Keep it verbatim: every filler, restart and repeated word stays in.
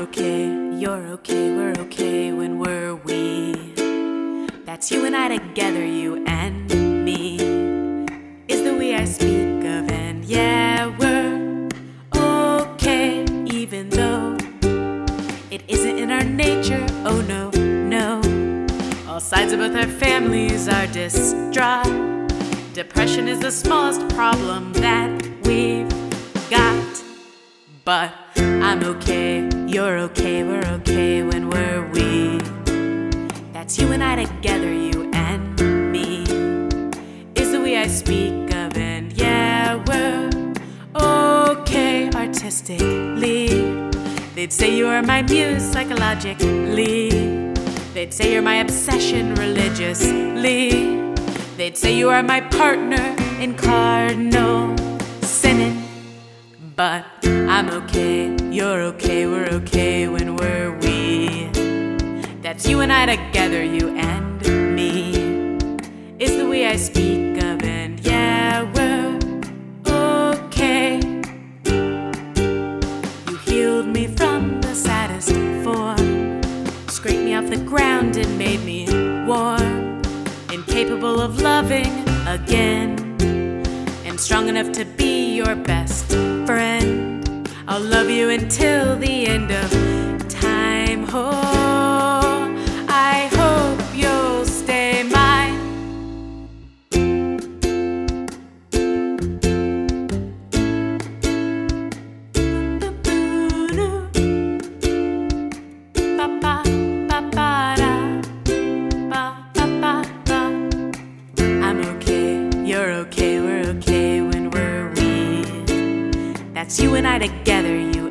okay, you're okay, we're okay when we're we. That's you and I together, you and me, is the we I speak of. And yeah, we're okay, even though it isn't in our nature. Oh no, no. All sides of both our families are distraught. Depression is the smallest problem that we've got. But I'm okay, you're okay, we're okay when we're we. That's you and I together, you and me, is the we I speak of. And yeah, we're okay artistically. They'd say you are my muse psychologically. They'd say you're my obsession religiously. They'd say you are my partner in cardinal sinning. But I'm okay, you're okay, we're okay when we're we. That's you and I together, you and me, is the we I speak of. And yeah, we're okay. You healed me from the saddest form, scraped me off the ground and made me warm, incapable of loving again, and strong enough to be your best friend. I'll love you until the end of time. Oh, I hope you'll stay mine. I'm okay, you're okay, we're okay when we're we. That's you and I together, you